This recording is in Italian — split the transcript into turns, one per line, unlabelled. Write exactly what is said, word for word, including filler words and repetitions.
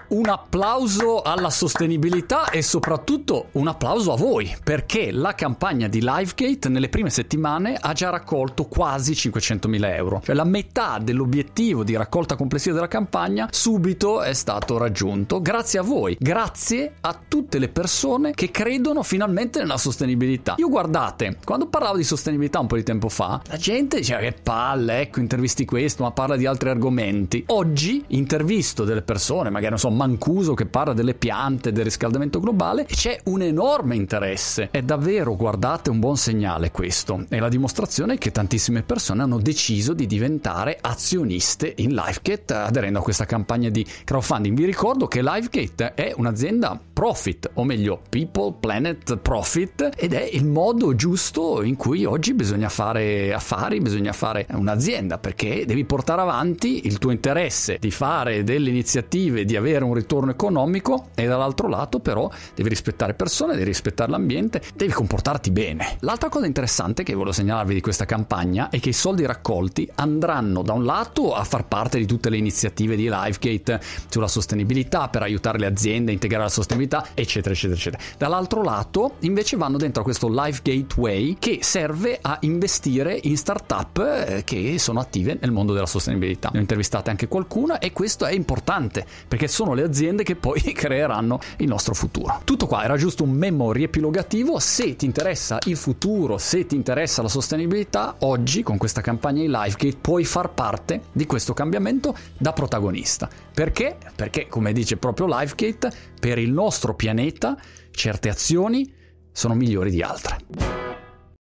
Un applauso alla sostenibilità e soprattutto un applauso a voi, perché la campagna di Livegate nelle prime settimane ha già raccolto quasi cinquecentomila euro, cioè la metà dell'obiettivo di raccolta complessiva della campagna subito è stato raggiunto grazie a voi, grazie a tutte le persone che credono finalmente nella sostenibilità. Io guardate, quando parlavo di sostenibilità un po' di tempo fa, la gente diceva che palle, ecco, intervisti questo, ma parla di altri argomenti. Oggi intervisto delle persone, magari non so, Mancuso che parla delle piante, del riscaldamento globale, e c'è un enorme interesse. È davvero, guardate, un buon segnale questo. È la dimostrazione che tantissime persone hanno deciso di diventare azioniste in Livegate aderendo a questa campagna di crowdfunding. Vi ricordo che Livegate è un'azienda profit, o meglio People, Planet, Profit, ed è il modo giusto in cui oggi bisogna fare affari, bisogna fare un'azienda, perché devi portare avanti il tuo interesse di fare delle iniziative, di avere un ritorno economico, e dall'altro lato però devi rispettare persone, devi rispettare l'ambiente, devi comportarti bene. L'altra cosa interessante che volevo segnalarvi di questa campagna è che i soldi raccolti andranno da un lato a far parte di tutte le iniziative di Livegate sulla sostenibilità, per aiutare le aziende a integrare la sostenibilità, eccetera eccetera eccetera. Dall'altro lato invece vanno dentro a questo Livegate Way, che serve a investire in startup che sono attive nel mondo della sostenibilità. Ne ho intervistate anche qualcuna, e questo è importante perché sono le aziende che poi creeranno il nostro futuro. Tutto qua era giusto un memo riepilogativo. Se ti interessa il futuro, se ti interessa la sostenibilità, oggi con questa campagna di Livegate puoi far parte di questo cambiamento da protagonista. Perché? Perché, come dice proprio Livegate, per il nostro pianeta certe azioni sono migliori di altre.